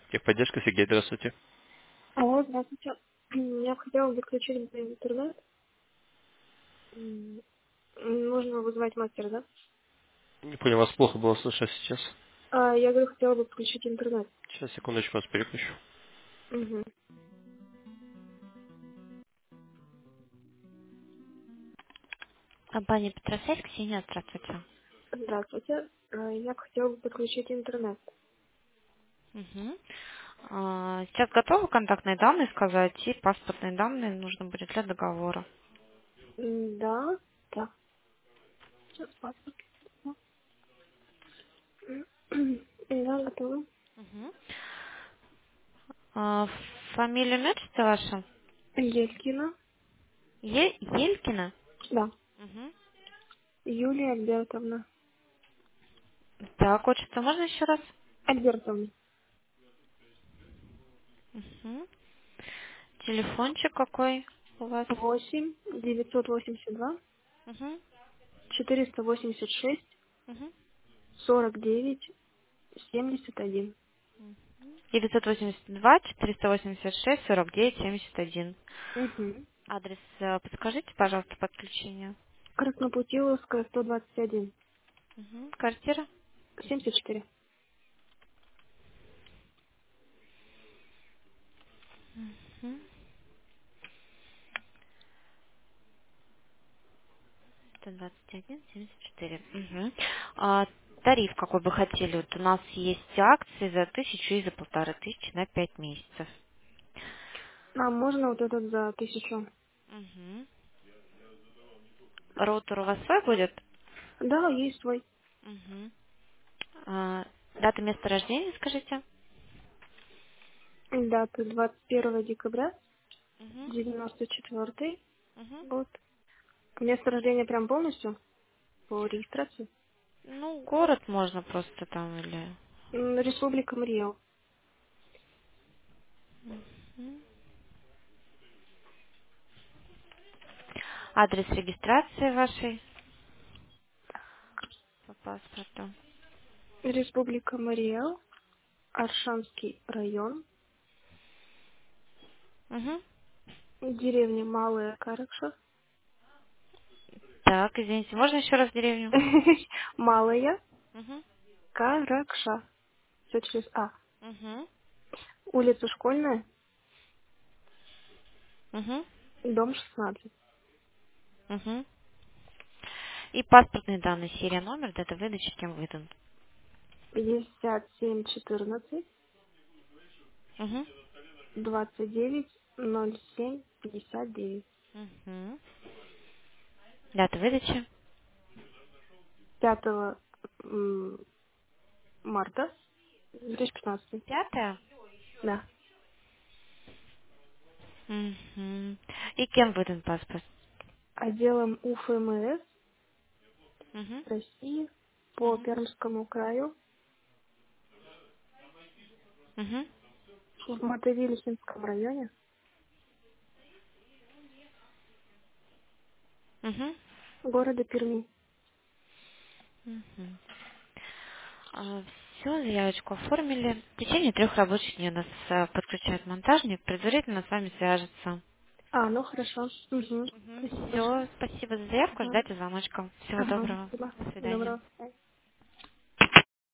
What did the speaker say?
Техподдержка, Сергей, здравствуйте. Алло, здравствуйте. Я бы хотела подключить интернет. Нужно вызвать мастера, да? Не понял, вас плохо было слышно сейчас. Я говорю, хотела бы подключить интернет. Сейчас, секундочку, вас переключу. Угу. Компания Петросельск, Ксения, здравствуйте. Здравствуйте. Я бы хотела бы подключить интернет. Мгм. Сейчас готовы контактные данные сказать и паспортные данные нужно будет для договора. Да. Да. Сейчас паспорт. Да, готова. Мгм. А, Фамилия, имя, отчество ваше? Елькина. Елькина? Да. Мгм. Юлия Альбертовна. Так, отчество можно еще раз? Альбертовна. Мгм. Телефончик какой у вас? 8 982 Мгм. 486 Мгм. 49 71. 982-486-49-71. Угу. Адрес подскажите, пожалуйста, подключения. Краснопутиловская, 121. Мгм. Квартира? 74. Мгм. 121-74. Мгм. Тариф какой бы хотели? Вот у нас есть акции за 1000 и за 1500 на 5 месяцев. А можно вот этот за 1000? Мгм. Роутер у вас свой будет? Да, есть свой. Мгм. Дата места рождения, скажите? Дата 21 декабря, Мгм. 94 Мгм. год. Место рождения прям полностью по регистрации. Ну, город можно просто там или... Республика Мариэл. Мгм. Адрес регистрации вашей по паспорту. Республика Мариэл, Аршанский район, Мгм. деревня Малая Каракша. Так, извините, можно еще раз деревню? Малая Мгм. Каракша. Все через А. Мгм. Улица Школьная, Мгм. дом 16. Мгм. И паспортные данные, серия, номер, дата выдачи, кем выдан. 57 14 Угу. 29 07 59. Угу. Дата выдачи. 5 марта 2015. Пятая. Да. Угу. И кем выдан паспорт? Отделом УФМС Угу. России по Угу. Пермскому краю Угу. в Мотовилихинском районе Угу. города Перми. Угу. Все, заявочку оформили. В течение 3 рабочих дней нас подключает монтажник, предварительно с вами свяжется. Ну хорошо. Угу. Спасибо большое. Все, спасибо за заявку, Ага. ждайте звоночка. Всего Ага, доброго. спасибо. До свидания. Доброго.